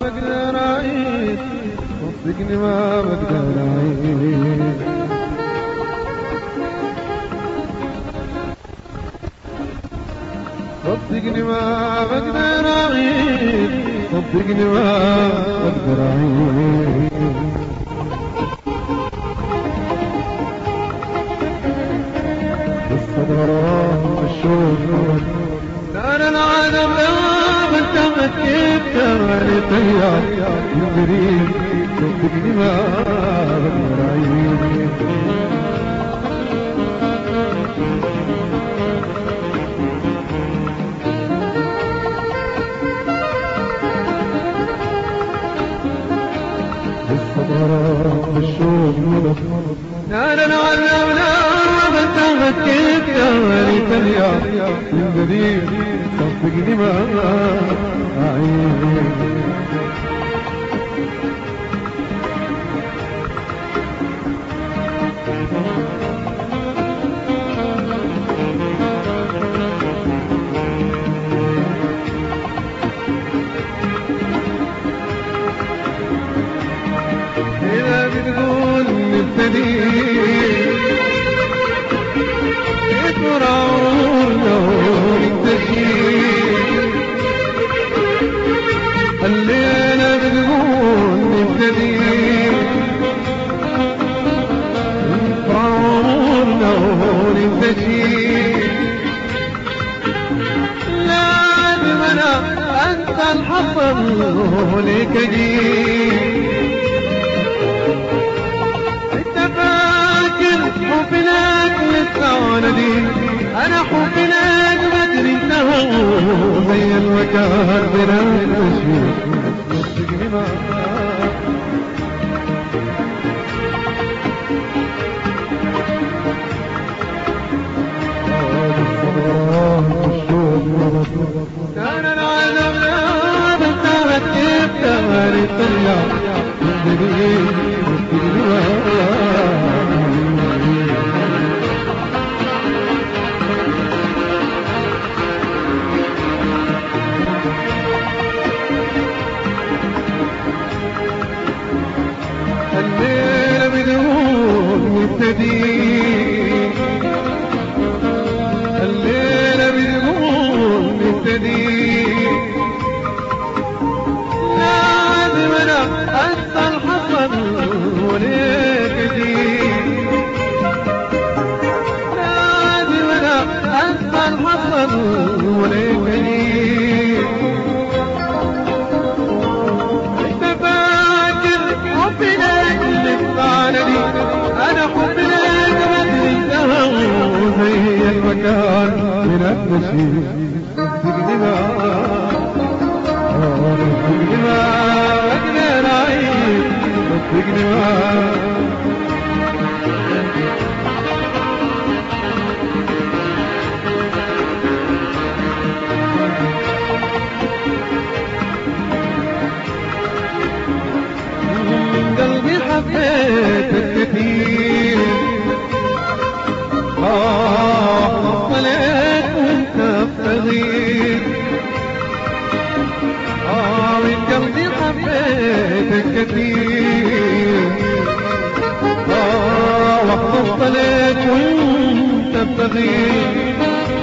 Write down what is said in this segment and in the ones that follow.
بقدر أعيش، صدقني ما بقدر أعيش. صدقني ما بقدر أعيش، صدقني ما بقدر أعيش. بالصبر والشوق نار العالم لا بنتهت كيف تراني طيار من قريب، صدقني ما بقدر أعيش. نار العالم لا بنتهت كيف تراني طيار من قريب، صدقني ما أعيش. إذا بتقول نبتدي يكبر عمرنا وننتهي، الليلة بتقول نبتدي يكبر عمرنا وننتهي. لازم أنا أنسى الحصل وليك أجيب. حبي لك لسه نديم، أنا حبي لك بدري انتهى زي المكان بلا تشويش. صدقني ما كان العالم لا بنتهت كيف تغاري طلع من جديد. صدقني ما الليلة بدون نبتدي، الليلة بدون نبتدي. لازم أنا أنسى الحصل وليك أجيب. لازم أنا أنسى الحصل وليك أجيب. أنا حب لك بدري انتهى زي المكان من النشيد. صدقني ما صدقني ما أقدر أعيش، صدقني ما قلبي حبيتك كثير. وصلت وانت بصغير. من قلبي حبيتك كثير. وصلت وانت بصغير.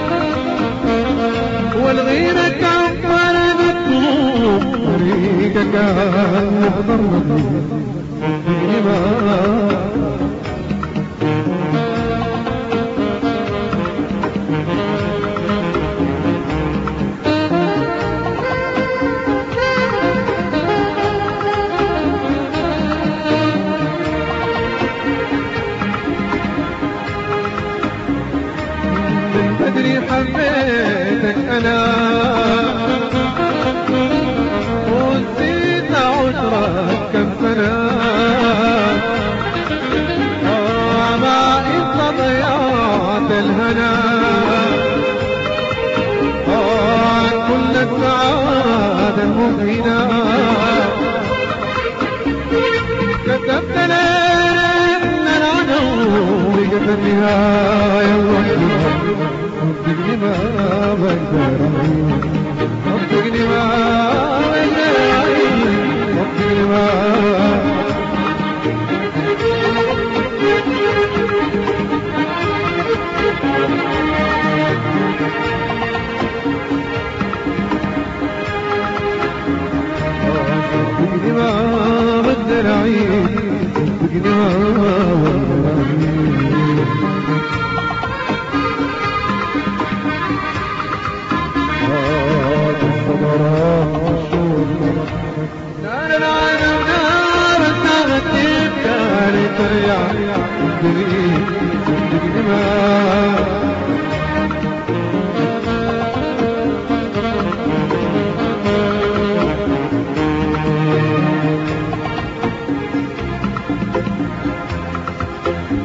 والغيرة كفر بطلوب طريقك كان محضر مطلوب. من بدري حبيتك أنا وزيد عشرة كم سنة. ما انت ضيعت الهنا. كل السعادة المبينة كتبت لنا ان العدو قد النهاية الوحيدة. صدقني ما بقدر أعيش، صدقني ما بقدر أعيش. بعيد صدقني ما نار النار النار تبكى تريع